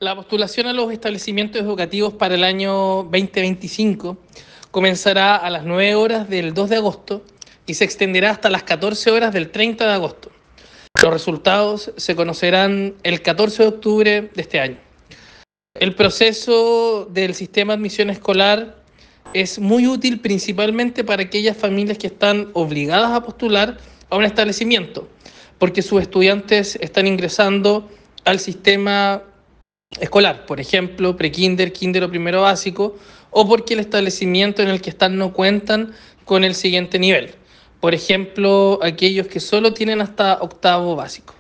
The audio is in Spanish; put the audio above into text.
La postulación a los establecimientos educativos para el año 2025 comenzará a las 9 horas del 2 de agosto y se extenderá hasta las 14 horas del 30 de agosto. Los resultados se conocerán el 14 de octubre de este año. El proceso del sistema de admisión escolar es muy útil principalmente para aquellas familias que están obligadas a postular a un establecimiento, porque sus estudiantes están ingresando al sistema escolar, por ejemplo, prekinder, kinder o primero básico, o porque el establecimiento en el que están no cuentan con el siguiente nivel. Por ejemplo, aquellos que solo tienen hasta octavo básico.